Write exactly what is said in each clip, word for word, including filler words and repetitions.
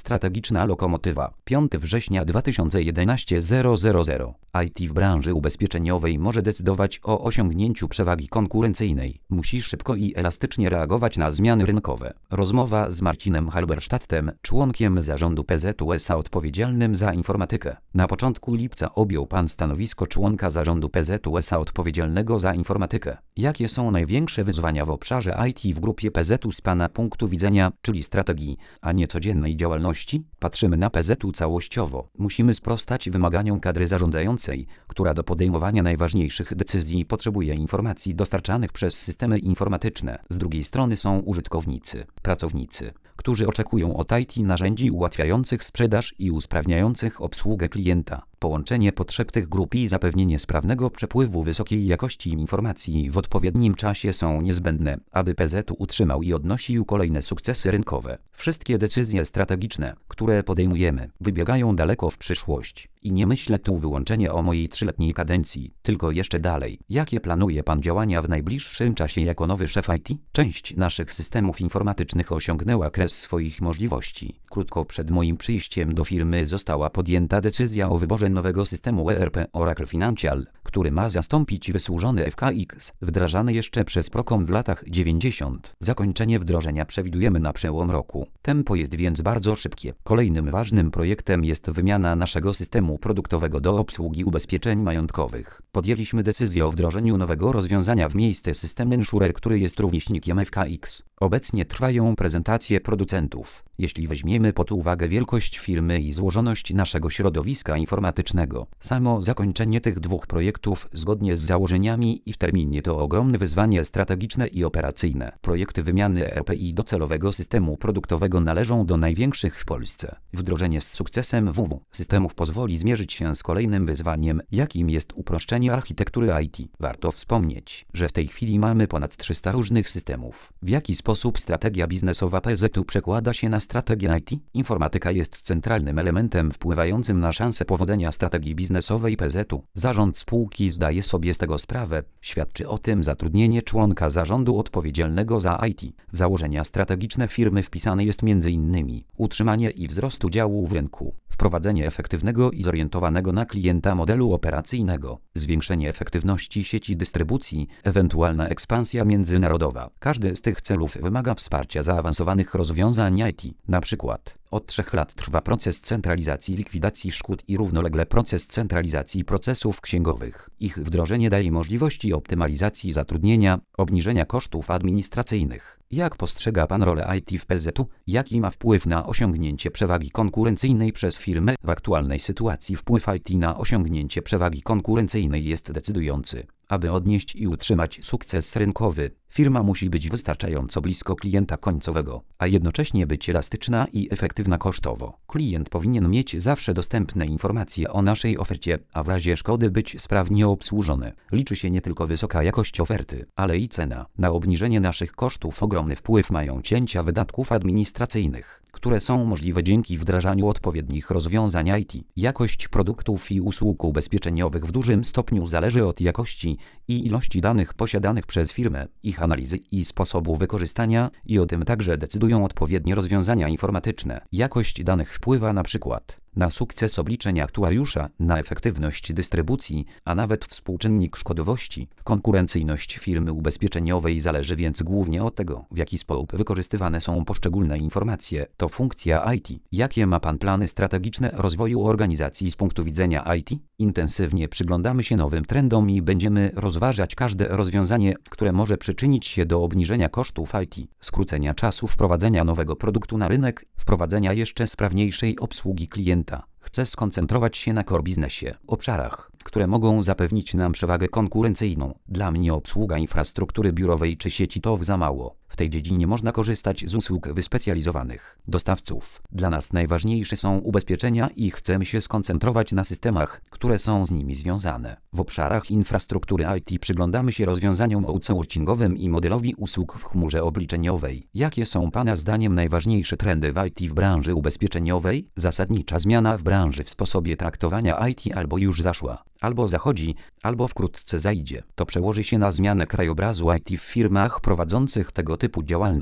strategiczna lokomotywa. piątego września dwa tysiące jedenastego zero zero zero. I T w branży ubezpieczeniowej może decydować o osiągnięciu przewagi konkurencyjnej. Musi szybko i elastycznie reagować na zmiany rynkowe. Rozmowa z Marcinem Halberstadtem, członkiem zarządu P Z U S A odpowiedzialnym za informatykę. Na początku lipca objął pan stanowisko członka zarządu P Z U S A odpowiedzialnego za informatykę. Jakie są największe wyzwania w obszarze I T w grupie P Z U z pana punktu widzenia, czyli strategii, a nie codziennej działalności? Patrzymy na P Z U całościowo. Musimy sprostać wymaganiom kadry zarządzającej, która do podejmowania najważniejszych decyzji potrzebuje informacji dostarczanych przez systemy informatyczne. Z drugiej strony są użytkownicy, pracownicy, którzy oczekują od I T narzędzi ułatwiających sprzedaż i usprawniających obsługę klienta. Połączenie potrzeb tych grup i zapewnienie sprawnego przepływu wysokiej jakości informacji w odpowiednim czasie są niezbędne, aby P Z U utrzymał i odnosił kolejne sukcesy rynkowe. Wszystkie decyzje strategiczne, które podejmujemy, wybiegają daleko w przyszłość. I nie myślę tu wyłącznie o mojej trzyletniej kadencji, tylko jeszcze dalej. Jakie planuje pan działania w najbliższym czasie jako nowy szef I T? Część naszych systemów informatycznych osiągnęła kres swoich możliwości. Krótko przed moim przyjściem do firmy została podjęta decyzja o wyborze nowego systemu E R P Oracle Financial, który ma zastąpić wysłużony F K X, wdrażany jeszcze przez Procom w latach dziewięćdziesiątych. Zakończenie wdrożenia przewidujemy na przełom roku. Tempo jest więc bardzo szybkie. Kolejnym ważnym projektem jest wymiana naszego systemu produktowego do obsługi ubezpieczeń majątkowych. Podjęliśmy decyzję o wdrożeniu nowego rozwiązania w miejsce systemu Insurer, który jest rówieśnikiem F K X. Obecnie trwają prezentacje producentów. Jeśli weźmiemy pod uwagę wielkość firmy i złożoność naszego środowiska informatycznego, samo zakończenie tych dwóch projektów zgodnie z założeniami i w terminie to ogromne wyzwanie strategiczne i operacyjne. Projekty wymiany E R P i docelowego systemu produktowego należą do największych w Polsce. Wdrożenie z sukcesem W W systemów pozwoli zmierzyć się z kolejnym wyzwaniem, jakim jest uproszczenie architektury I T. Warto wspomnieć, że w tej chwili mamy ponad trzysta różnych systemów. W jaki sposób strategia biznesowa P Z U przekłada się na strategię I T? Informatyka jest centralnym elementem wpływającym na szanse powodzenia strategii biznesowej P Z U. Zarząd spółki zdaje sobie z tego sprawę. Świadczy o tym zatrudnienie członka zarządu odpowiedzialnego za I T. W założenia strategiczne firmy wpisane jest między innymi utrzymanie i wzrost udziału w rynku, wprowadzenie efektywnego i zorientowanego na klienta modelu operacyjnego, zwiększenie efektywności sieci dystrybucji, ewentualna ekspansja międzynarodowa. Każdy z tych celów wymaga wsparcia zaawansowanych rozwiązań I T. Na przykład od trzech lat trwa proces centralizacji likwidacji szkód i równolegle proces centralizacji procesów księgowych. Ich wdrożenie daje możliwości optymalizacji zatrudnienia, obniżenia kosztów administracyjnych. Jak postrzega pan rolę I T w P Z U? Jaki ma wpływ na osiągnięcie przewagi konkurencyjnej przez firmę? W aktualnej sytuacji wpływ I T na osiągnięcie przewagi konkurencyjnej jest decydujący. Aby odnieść i utrzymać sukces rynkowy, firma musi być wystarczająco blisko klienta końcowego, a jednocześnie być elastyczna i efektywna kosztowo. Klient powinien mieć zawsze dostępne informacje o naszej ofercie, a w razie szkody być sprawnie obsłużony. Liczy się nie tylko wysoka jakość oferty, ale i cena. Na obniżenie naszych kosztów ogromny wpływ mają cięcia wydatków administracyjnych, które są możliwe dzięki wdrażaniu odpowiednich rozwiązań I T. Jakość produktów i usług ubezpieczeniowych w dużym stopniu zależy od jakości i ilości danych posiadanych przez firmę, ich analizy i sposobu wykorzystania i o tym także decydują odpowiednie rozwiązania informatyczne. Jakość danych wpływa na przykład na sukces obliczeń aktuariusza, na efektywność dystrybucji, a nawet współczynnik szkodowości. Konkurencyjność firmy ubezpieczeniowej zależy więc głównie od tego, w jaki sposób wykorzystywane są poszczególne informacje. To funkcja I T. Jakie ma pan plany strategiczne rozwoju organizacji z punktu widzenia I T? Intensywnie przyglądamy się nowym trendom i będziemy rozważać każde rozwiązanie, które może przyczynić się do obniżenia kosztów I T, skrócenia czasu wprowadzenia nowego produktu na rynek, wprowadzenia jeszcze sprawniejszej obsługi klienta. Chcę skoncentrować się na core biznesie, obszarach, które mogą zapewnić nam przewagę konkurencyjną. Dla mnie obsługa infrastruktury biurowej czy sieci to za mało. W tej dziedzinie można korzystać z usług wyspecjalizowanych dostawców. Dla nas najważniejsze są ubezpieczenia i chcemy się skoncentrować na systemach, które są z nimi związane. W obszarach infrastruktury I T przyglądamy się rozwiązaniom outsourcingowym i modelowi usług w chmurze obliczeniowej. Jakie są pana zdaniem najważniejsze trendy w I T w branży ubezpieczeniowej? Zasadnicza zmiana w branży w sposobie traktowania I T albo już zaszła, albo zachodzi, albo wkrótce zajdzie. To przełoży się na zmianę krajobrazu I T w firmach prowadzących tego typu działalność.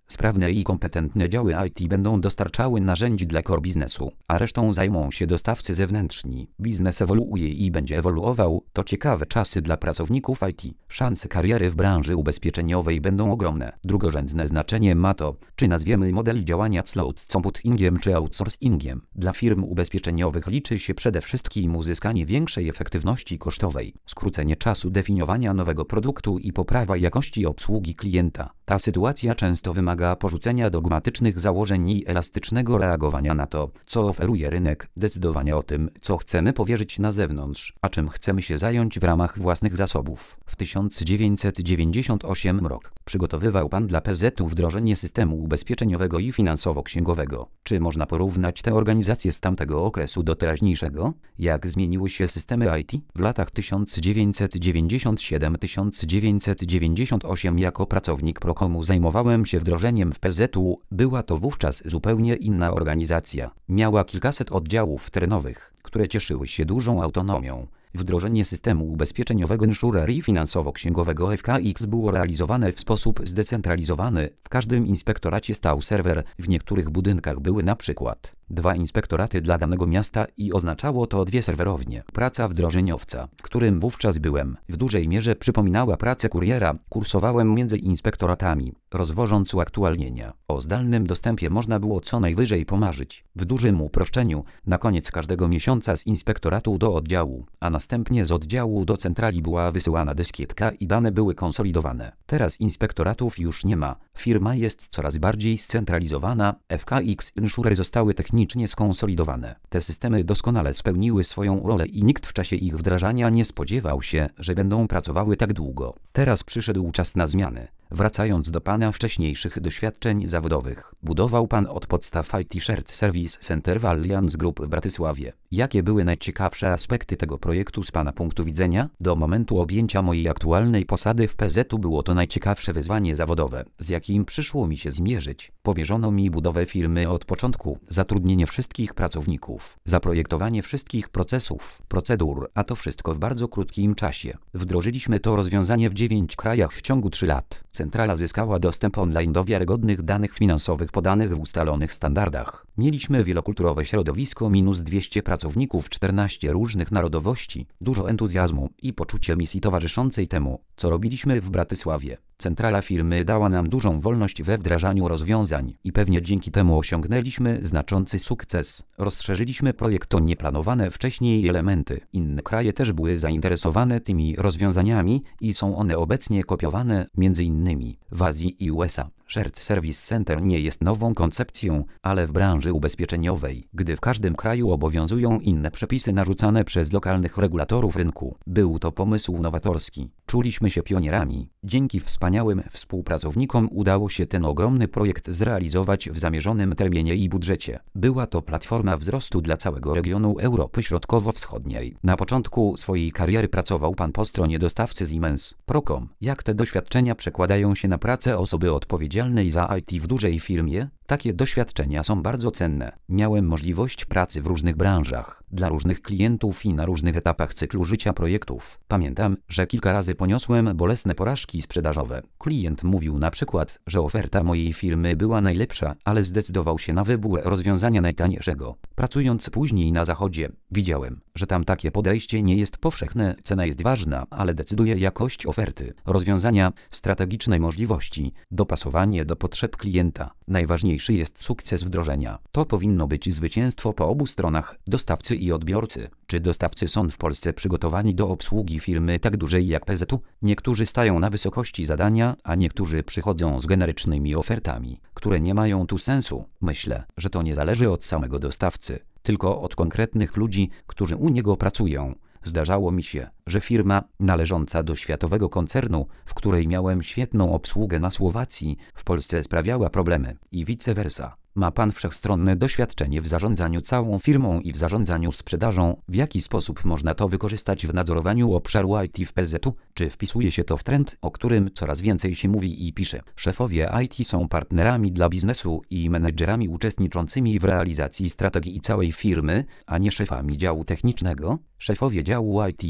Sprawne i kompetentne działy I T będą dostarczały narzędzi dla core biznesu, a resztą zajmą się dostawcy zewnętrzni. Biznes ewoluuje i będzie ewoluował. To ciekawe czasy dla pracowników I T. Szanse kariery w branży ubezpieczeniowej będą ogromne. Drugorzędne znaczenie ma to, czy nazwiemy model działania cloud computingiem czy outsourcingiem. Dla firm ubezpieczeniowych liczy się przede wszystkim uzyskanie większej efektywności kosztowej, skrócenie czasu definiowania nowego produktu i poprawa jakości obsługi klienta. Ta sytuacja często wymaga porzucenia dogmatycznych założeń i elastycznego reagowania na to, co oferuje rynek, decydowania o tym, co chcemy powierzyć na zewnątrz, a czym chcemy się zająć w ramach własnych zasobów. W tysiąc dziewięćset dziewięćdziesiątym ósmym rok przygotowywał pan dla P Z U wdrożenie systemu ubezpieczeniowego i finansowo-księgowego. Czy można porównać te organizacje z tamtego okresu do teraźniejszego? Jak zmieniły się systemy I T? W latach tysiąc dziewięćset dziewięćdziesiątym siódmym do tysiąc dziewięćset dziewięćdziesiątego ósmego jako pracownik Procomu zajmowałem się wdrożeniem w P Z U. Była to wówczas zupełnie inna organizacja. Miała kilkaset oddziałów terenowych, które cieszyły się dużą autonomią. Wdrożenie systemu ubezpieczeniowego insurer i finansowo-księgowego F K X było realizowane w sposób zdecentralizowany. W każdym inspektoracie stał serwer, w niektórych budynkach były na przykład dwa inspektoraty dla danego miasta i oznaczało to dwie serwerownie. Praca wdrożeniowca, w którym wówczas byłem, w dużej mierze przypominała pracę kuriera. Kursowałem między inspektoratami, rozwożąc uaktualnienia. O zdalnym dostępie można było co najwyżej pomarzyć. W dużym uproszczeniu, na koniec każdego miesiąca z inspektoratu do oddziału, a następnie z oddziału do centrali była wysyłana dyskietka i dane były konsolidowane. Teraz inspektoratów już nie ma. Firma jest coraz bardziej scentralizowana. F K X Insurer zostały technicznie skonsolidowane. Te systemy doskonale spełniły swoją rolę i nikt w czasie ich wdrażania nie spodziewał się, że będą pracowały tak długo. Teraz przyszedł czas na zmiany. Wracając do pana wcześniejszych doświadczeń zawodowych, budował pan od podstaw I T Shared Service Center w Allianz Group w Bratysławie. Jakie były najciekawsze aspekty tego projektu z pana punktu widzenia? Do momentu objęcia mojej aktualnej posady w P Z U było to najciekawsze wyzwanie zawodowe, z jakim przyszło mi się zmierzyć. Powierzono mi budowę firmy od początku, zatrudnienie wszystkich pracowników, zaprojektowanie wszystkich procesów, procedur, a to wszystko w bardzo krótkim czasie. Wdrożyliśmy to rozwiązanie w dziewięciu krajach w ciągu trzech lat. Centrala zyskała dostęp online do wiarygodnych danych finansowych podanych w ustalonych standardach. Mieliśmy wielokulturowe środowisko, minus dwieście pracowników, czternaście różnych narodowości, dużo entuzjazmu i poczucie misji towarzyszącej temu, co robiliśmy w Bratysławie. Centrala firmy dała nam dużą wolność we wdrażaniu rozwiązań i pewnie dzięki temu osiągnęliśmy znaczący sukces. Rozszerzyliśmy projekt o nieplanowane wcześniej elementy. Inne kraje też były zainteresowane tymi rozwiązaniami i są one obecnie kopiowane między innymi w Azji i U S A. Shared Service Center nie jest nową koncepcją, ale w branży ubezpieczeniowej, gdy w każdym kraju obowiązują inne przepisy narzucane przez lokalnych regulatorów rynku. Był to pomysł nowatorski. Czuliśmy się pionierami. Dzięki wspaniałym współpracownikom udało się ten ogromny projekt zrealizować w zamierzonym terminie i budżecie. Była to platforma wzrostu dla całego regionu Europy Środkowo-Wschodniej. Na początku swojej kariery pracował pan po stronie dostawcy Siemens, Procom. Jak te doświadczenia przekładają się na pracę osoby odpowiedzialnej za I T w dużej firmie? Takie doświadczenia są bardzo cenne. Miałem możliwość pracy w różnych branżach, dla różnych klientów i na różnych etapach cyklu życia projektów. Pamiętam, że kilka razy poniosłem bolesne porażki sprzedażowe. Klient mówił na przykład, że oferta mojej firmy była najlepsza, ale zdecydował się na wybór rozwiązania najtańszego. Pracując później na zachodzie, widziałem, że tam takie podejście nie jest powszechne. Cena jest ważna, ale decyduje jakość oferty, rozwiązania, strategicznej możliwości, dopasowanie do potrzeb klienta. Najważniejszy jest sukces wdrożenia. To powinno być zwycięstwo po obu stronach, dostawcy i odbiorcy. Czy dostawcy są w Polsce przygotowani do obsługi firmy tak dużej jak P Z U? Niektórzy stają na wysokości zadania, a niektórzy przychodzą z generycznymi ofertami, które nie mają tu sensu. Myślę, że to nie zależy od samego dostawcy, tylko od konkretnych ludzi, którzy u niego pracują. Zdarzało mi się, że firma należąca do światowego koncernu, w której miałem świetną obsługę na Słowacji, w Polsce sprawiała problemy i vice versa. Ma pan wszechstronne doświadczenie w zarządzaniu całą firmą i w zarządzaniu sprzedażą. W jaki sposób można to wykorzystać w nadzorowaniu obszaru I T w P Z U? Czy wpisuje się to w trend, o którym coraz więcej się mówi i pisze? Szefowie I T są partnerami dla biznesu i menedżerami uczestniczącymi w realizacji strategii całej firmy, a nie szefami działu technicznego. Szefowie działu I T już dawno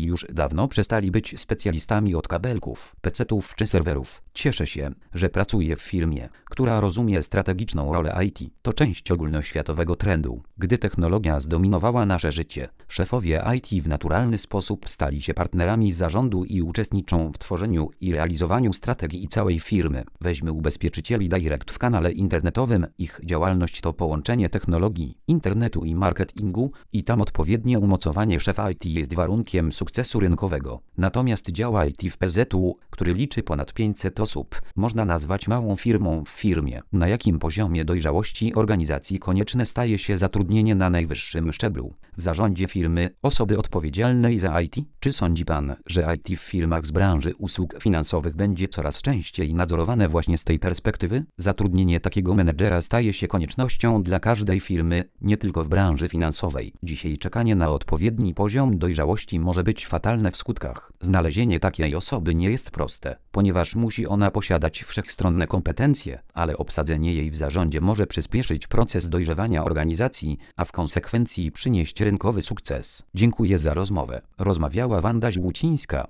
dawno przestali być specjalistami od kabelków, pecetów czy serwerów. Cieszę się, że pracuję w firmie, która rozumie strategiczną rolę I T. To część ogólnoświatowego trendu. Gdy technologia zdominowała nasze życie, szefowie I T w naturalny sposób stali się partnerami zarządu i uczestniczą w tworzeniu i realizowaniu strategii całej firmy. Weźmy ubezpieczycieli Direct w kanale internetowym. Ich działalność to połączenie technologii, internetu i marketingu i tam odpowiednie umocowanie szefa I T jest warunkiem sukcesu rynkowego. Natomiast dział I T w P Z U, który liczy ponad pięćset osób, można nazwać małą firmą w firmie. Na jakim poziomie dojrzałości organizacji konieczne staje się zatrudnienie na najwyższym szczeblu? W zarządzie firmy, osoby odpowiedzialnej za I T? Czy sądzi Pan, że I T w firmach z branży usług finansowych będzie coraz częściej nadzorowane właśnie z tej perspektywy? Zatrudnienie takiego menedżera staje się koniecznością dla każdej firmy, nie tylko w branży finansowej. Dzisiaj czekanie na odpowiedni poziom dojrzałości może być fatalne w skutkach. Znalezienie takiej osoby nie jest proste, ponieważ musi ona posiadać wszechstronne kompetencje, ale obsadzenie jej w zarządzie może przyspieszyć proces dojrzewania organizacji, a w konsekwencji przynieść rynkowy sukces. Dziękuję za rozmowę. Rozmawiała Wanda Źłucińska.